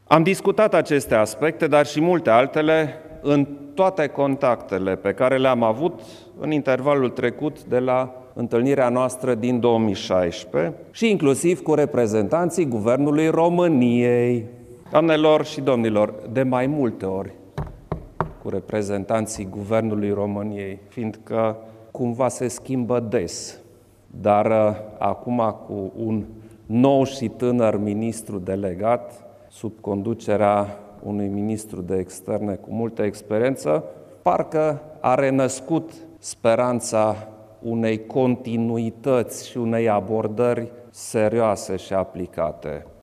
Am discutat aceste aspecte, dar și multe altele, în toate contactele pe care le-am avut în intervalul trecut de la întâlnirea noastră din 2016 și inclusiv cu reprezentanții Guvernului României. Doamnelor și domnilor, de mai multe ori cu reprezentanții Guvernului României, fiindcă cumva se schimbă des, dar acum cu un nou și tânăr ministru delegat, sub conducerea unui ministru de externe cu multă experiență, parcă a renăscut speranța unei continuități și unei abordări serioase și aplicate.